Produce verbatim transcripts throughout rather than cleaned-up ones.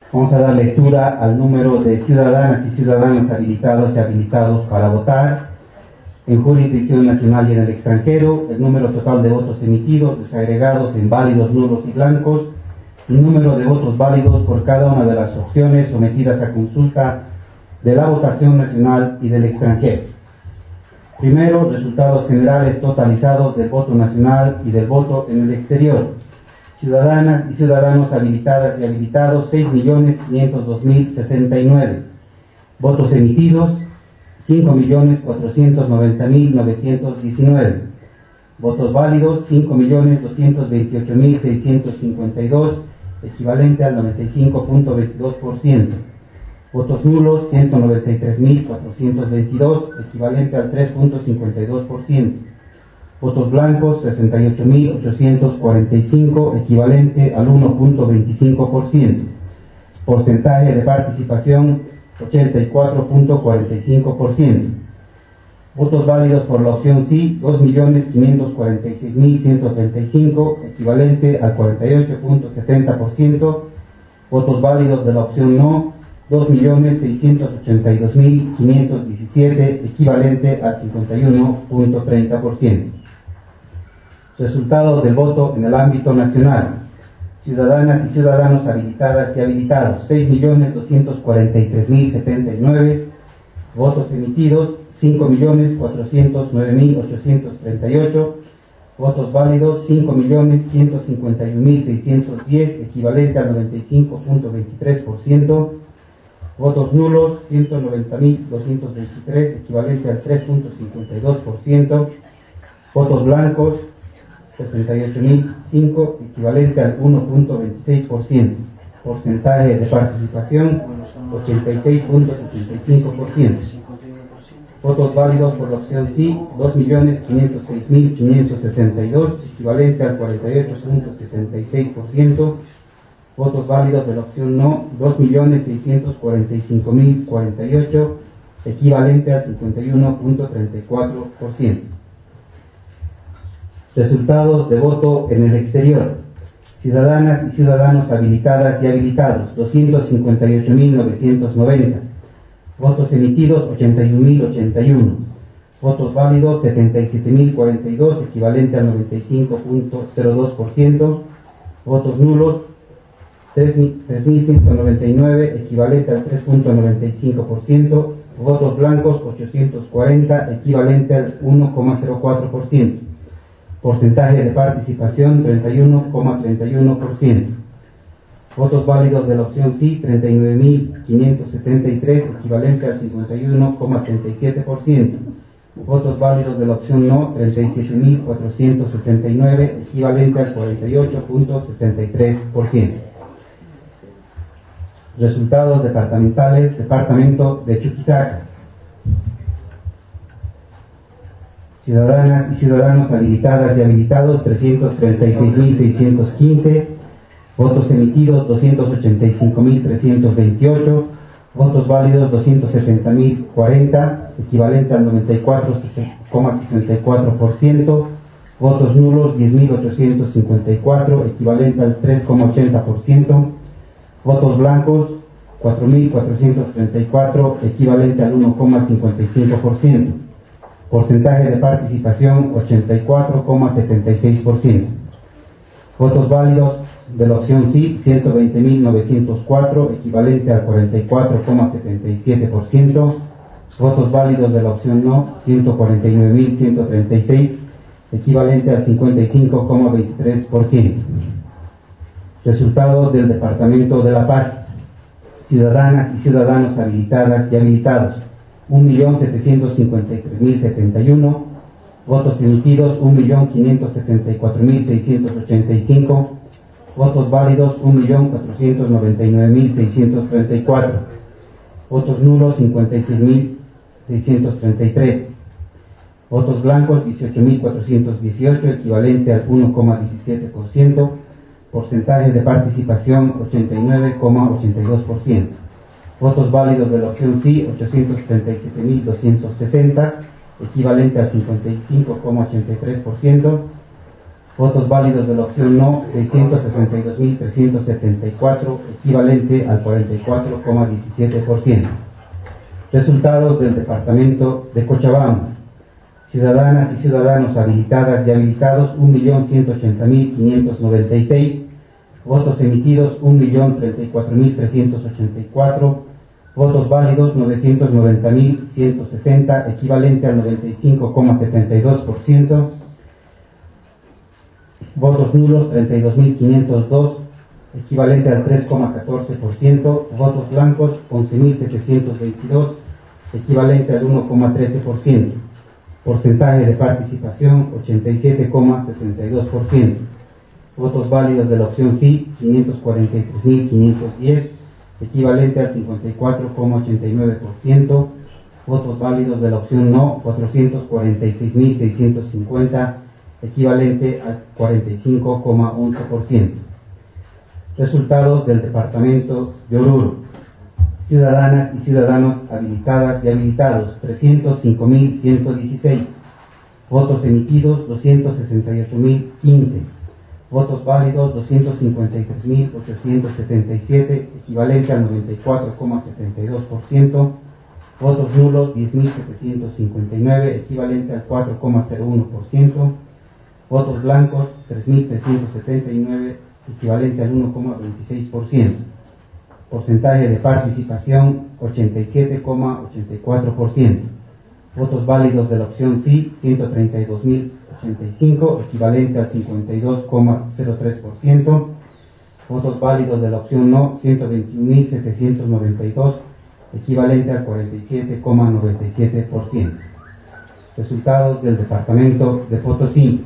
Vamos a dar lectura al número de ciudadanas y ciudadanos habilitados y habilitados para votar en jurisdicción nacional y en el extranjero, el número total de votos emitidos, desagregados en válidos, nulos y blancos, y número de votos válidos por cada una de las opciones sometidas a consulta de la votación nacional y del extranjero. Primero, resultados generales totalizados del voto nacional y del voto en el exterior. Ciudadanas y ciudadanos habilitadas y habilitados, seis millones quinientos dos mil sesenta y nueve. Votos emitidos, cinco millones cuatrocientos noventa mil novecientos diecinueve. Votos válidos, cinco millones doscientos veintiocho mil seiscientos cincuenta y dos, equivalente al noventa y cinco punto veintidós por ciento. Votos nulos, ciento noventa y tres mil cuatrocientos veintidós, equivalente al tres punto cincuenta y dos por ciento. Votos blancos, sesenta y ocho mil ochocientos cuarenta y cinco, equivalente al uno punto veinticinco por ciento. Porcentaje de participación, ochenta y cuatro punto cuarenta y cinco por ciento. Votos válidos por la opción sí, dos millones quinientos cuarenta y seis mil ciento treinta y cinco, equivalente al cuarenta y ocho punto setenta por ciento. Votos válidos de la opción no, dos millones seiscientos ochenta y dos mil quinientos diecisiete, equivalente al cincuenta y uno punto treinta por ciento. Resultados del voto en el ámbito nacional. Ciudadanas y ciudadanos habilitadas y habilitados, seis millones doscientos cuarenta y tres mil setenta y nueve. Votos emitidos, cinco millones cuatrocientos nueve mil ochocientos treinta y ocho. Votos válidos, cinco millones ciento cincuenta y un mil seiscientos diez, equivalente al noventa y cinco punto veintitrés por ciento. Votos nulos, ciento noventa mil doscientos veintitrés, equivalente al tres punto cincuenta y dos por ciento. Votos blancos, sesenta y ocho mil cinco, equivalente al uno punto veintiséis por ciento. Porcentaje de participación, ochenta y seis punto sesenta y cinco por ciento. Votos válidos por la opción sí, dos millones quinientos seis mil quinientos sesenta y dos, equivalente al cuarenta y ocho punto sesenta y seis por ciento. Votos válidos de la opción no, dos millones seiscientos cuarenta y cinco mil cuarenta y ocho, equivalente al cincuenta y uno punto treinta y cuatro por ciento. Resultados de voto en el exterior. Ciudadanas y ciudadanos habilitadas y habilitados, doscientos cincuenta y ocho mil novecientos noventa. Votos emitidos, ochenta y un mil ochenta y uno. Votos válidos, setenta y siete mil cuarenta y dos, equivalente al noventa y cinco punto cero dos por ciento. Votos nulos, tres mil ciento noventa y nueve, equivalente al tres punto noventa y cinco por ciento. Votos blancos, ochocientos cuarenta, equivalente al uno coma cero cuatro por ciento. Porcentaje de participación, treinta y uno coma treinta y uno por ciento. Votos válidos de la opción sí, treinta y nueve mil quinientos setenta y tres, equivalente al cincuenta y uno coma treinta y siete por ciento. Votos válidos de la opción no, treinta y siete mil cuatrocientos sesenta y nueve, equivalente al cuarenta y ocho punto sesenta y tres por ciento. Resultados departamentales, departamento de Chuquisaca. Ciudadanas y ciudadanos habilitadas y habilitados, trescientos treinta y seis mil seiscientos quince. Votos emitidos, doscientos ochenta y cinco mil trescientos veintiocho. Votos válidos, doscientos setenta mil cuarenta, equivalente al noventa y cuatro coma sesenta y cuatro por ciento. Votos nulos, diez mil ochocientos cincuenta y cuatro, equivalente al tres coma ochenta por ciento. Votos blancos, cuatro mil cuatrocientos treinta y cuatro, equivalente al uno coma cincuenta y cinco por ciento. Porcentaje de participación, ochenta y cuatro coma setenta y seis por ciento. Votos válidos de la opción sí, ciento veinte mil novecientos cuatro, equivalente al cuarenta y cuatro coma setenta y siete por ciento. Votos válidos de la opción no, ciento cuarenta y nueve mil ciento treinta y seis, equivalente al cincuenta y cinco coma veintitrés por ciento. Resultados del Departamento de La Paz. Ciudadanas y ciudadanos habilitadas y habilitados, un millón setecientos cincuenta y tres mil setenta y uno. Votos emitidos, un millón quinientos setenta y cuatro mil seiscientos ochenta y cinco. Votos válidos, un millón cuatrocientos noventa y nueve mil seiscientos treinta y cuatro. Votos nulos, cincuenta y seis mil seiscientos treinta y tres. Votos blancos, dieciocho mil cuatrocientos dieciocho, equivalente al uno coma diecisiete por ciento. Porcentaje de participación, ochenta y nueve coma ochenta y dos por ciento. Votos válidos de la opción sí, ochocientos treinta y siete mil doscientos sesenta, equivalente al cincuenta y cinco coma ochenta y tres por ciento. Votos válidos de la opción no, seiscientos sesenta y dos mil trescientos setenta y cuatro, equivalente al cuarenta y cuatro coma diecisiete por ciento. Resultados del departamento de Cochabamba. Ciudadanas y ciudadanos habilitadas y habilitados un millón ciento ochenta mil quinientos noventa y seis, votos emitidos un millón treinta y cuatro mil trescientos ochenta y cuatro, votos válidos novecientos noventa mil ciento sesenta, equivalente al noventa y cinco coma setenta y dos por ciento, votos nulos treinta y dos mil quinientos dos, equivalente al tres coma catorce por ciento, votos blancos once mil setecientos veintidós, equivalente al uno coma trece por ciento. Porcentaje de participación ochenta y siete coma sesenta y dos por ciento. Votos válidos de la opción sí quinientos cuarenta y tres mil quinientos diez, equivalente al cincuenta y cuatro coma ochenta y nueve por ciento. Votos válidos de la opción no cuatrocientos cuarenta y seis mil seiscientos cincuenta, equivalente al cuarenta y cinco coma once por ciento. Resultados del departamento de Oruro. Ciudadanas y ciudadanos habilitadas y habilitados trescientos cinco mil ciento dieciséis, votos emitidos doscientos sesenta y ocho mil quince, votos válidos doscientos cincuenta y tres mil ochocientos setenta y siete, equivalente al noventa y cuatro coma setenta y dos por ciento, votos nulos diez mil setecientos cincuenta y nueve, equivalente al cuatro coma cero uno por ciento, votos blancos tres mil trescientos setenta y nueve, equivalente al uno coma veintiséis por ciento. Porcentaje de participación ochenta y siete coma ochenta y cuatro por ciento. Votos válidos de la opción sí ciento treinta y dos mil ochenta y cinco, equivalente al cincuenta y dos coma cero tres por ciento. Votos válidos de la opción no ciento veintiún mil setecientos noventa y dos, equivalente al cuarenta y siete coma noventa y siete por ciento. Resultados del departamento de Potosí.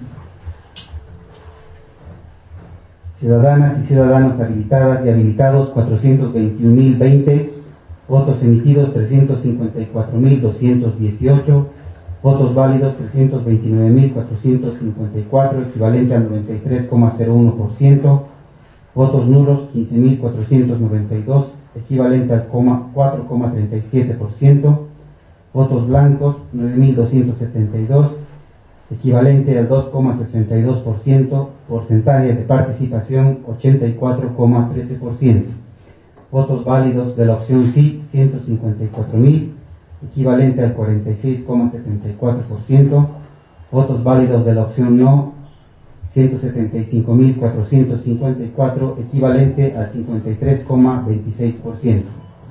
Ciudadanas y ciudadanos habilitadas y habilitados cuatrocientos veintiún mil veinte, votos emitidos trescientos cincuenta y cuatro mil doscientos dieciocho, votos válidos trescientos veintinueve mil cuatrocientos cincuenta y cuatro, equivalente al noventa y tres coma cero uno por ciento, votos nulos quince mil cuatrocientos noventa y dos, equivalente al cuatro coma treinta y siete por ciento, votos blancos nueve mil doscientos setenta y dos, equivalente al dos coma sesenta y dos por ciento, porcentaje de participación ochenta y cuatro coma trece por ciento. Votos válidos de la opción sí ciento cincuenta y cuatro mil, equivalente al cuarenta y seis coma setenta y cuatro por ciento. Votos válidos de la opción no ciento setenta y cinco mil cuatrocientos cincuenta y cuatro, equivalente al cincuenta y tres coma veintiséis por ciento.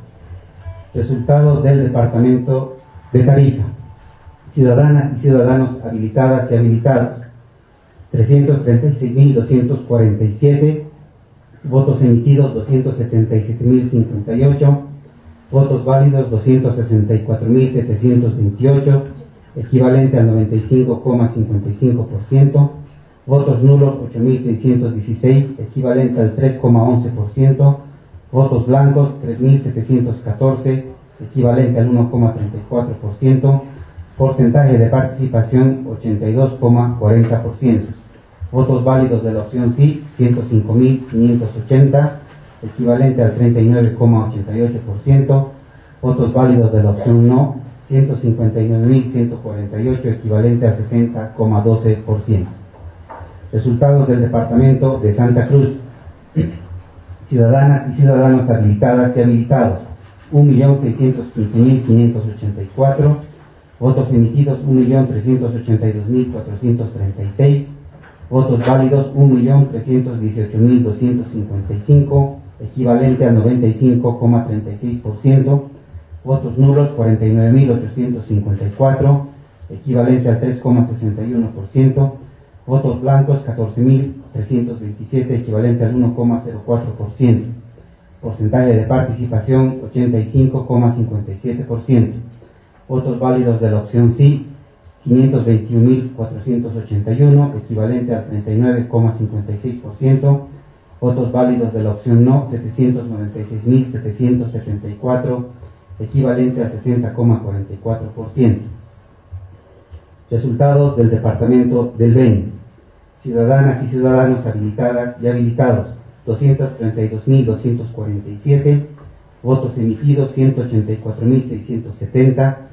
Resultados del departamento de Tarija. Ciudadanas y ciudadanos habilitadas y habilitados trescientos treinta y seis mil doscientos cuarenta y siete, votos emitidos doscientos setenta y siete mil cincuenta y ocho, votos válidos doscientos sesenta y cuatro mil setecientos veintiocho, equivalente al noventa y cinco coma cincuenta y cinco por ciento, votos nulos ocho mil seiscientos dieciséis, equivalente al tres coma once por ciento, votos blancos tres mil setecientos catorce, equivalente al uno coma treinta y cuatro por ciento, porcentaje de participación ochenta y dos coma cuarenta por ciento. Votos válidos de la opción sí ciento cinco mil quinientos ochenta, equivalente al treinta y nueve coma ochenta y ocho por ciento. Votos válidos de la opción no ciento cincuenta y nueve mil ciento cuarenta y ocho, equivalente al sesenta coma doce por ciento. Resultados del departamento de Santa Cruz. Ciudadanas y ciudadanos habilitadas y habilitados un millón seiscientos quince mil quinientos ochenta y cuatro, votos emitidos un millón trescientos ochenta y dos mil cuatrocientos treinta y seis, votos válidos un millón trescientos dieciocho mil doscientos cincuenta y cinco, equivalente al noventa y cinco coma treinta y seis por ciento, votos nulos cuarenta y nueve mil ochocientos cincuenta y cuatro, equivalente al tres coma sesenta y uno por ciento, votos blancos catorce mil trescientos veintisiete, equivalente al uno coma cero cuatro por ciento, porcentaje de participación ochenta y cinco coma cincuenta y siete por ciento. Votos válidos de la opción sí quinientos veintiún mil cuatrocientos ochenta y uno, equivalente al treinta y nueve coma cincuenta y seis por ciento. Votos válidos de la opción no setecientos noventa y seis mil setecientos setenta y cuatro, equivalente al sesenta coma cuarenta y cuatro por ciento. Resultados del departamento del Beni. Ciudadanas y ciudadanos habilitadas y habilitados doscientos treinta y dos mil doscientos cuarenta y siete, votos emitidos ciento ochenta y cuatro mil seiscientos setenta,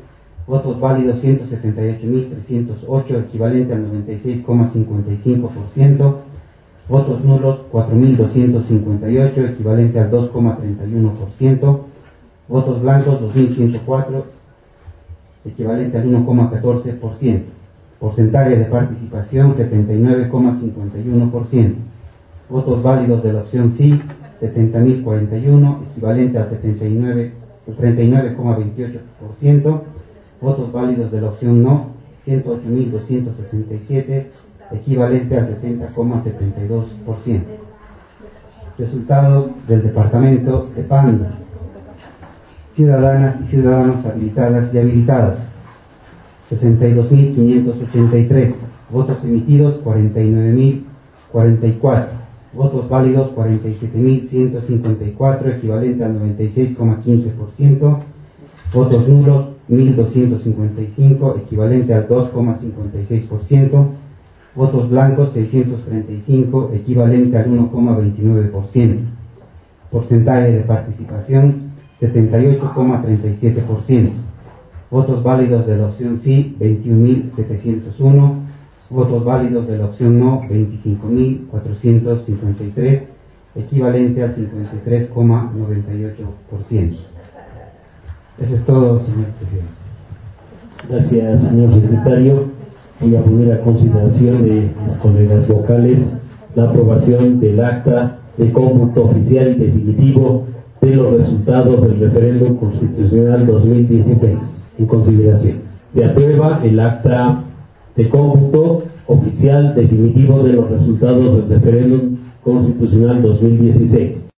Votos válidos ciento setenta y ocho mil trescientos ocho, equivalente al noventa y seis coma cincuenta y cinco por ciento. Votos nulos cuatro mil doscientos cincuenta y ocho, equivalente al dos coma treinta y uno por ciento. Votos blancos dos mil ciento cuatro, equivalente al uno coma catorce por ciento. Porcentaje de participación setenta y nueve coma cincuenta y uno por ciento. Votos válidos de la opción sí setenta mil cuarenta y uno, equivalente al setenta y nueve, treinta y nueve coma veintiocho por ciento. Votos válidos de la opción no ciento ocho mil doscientos sesenta y siete, equivalente al sesenta coma setenta y dos por ciento. Resultados del departamento de Pando. Ciudadanas y ciudadanos habilitadas y habilitados: sesenta y dos mil quinientos ochenta y tres. Votos emitidos cuarenta y nueve mil cuarenta y cuatro. Votos válidos cuarenta y siete mil ciento cincuenta y cuatro, equivalente al noventa y seis coma quince por ciento. Votos nulos mil doscientos cincuenta y cinco, equivalente al dos coma cincuenta y seis por ciento. Votos blancos seiscientos treinta y cinco, equivalente al uno coma veintinueve por ciento. Porcentaje de participación setenta y ocho coma treinta y siete por ciento. Votos válidos de la opción sí veintiún mil setecientos uno. Votos válidos de la opción no veinticinco mil cuatrocientos cincuenta y tres, equivalente al cincuenta y tres coma noventa y ocho por ciento. Eso es todo, señor presidente. Gracias, señor secretario. Voy a poner a consideración de mis colegas vocales la aprobación del acta de cómputo oficial y definitivo de los resultados del referéndum constitucional dos mil dieciséis. En consideración. Se aprueba el acta de cómputo oficial definitivo de los resultados del referéndum constitucional dos mil dieciséis.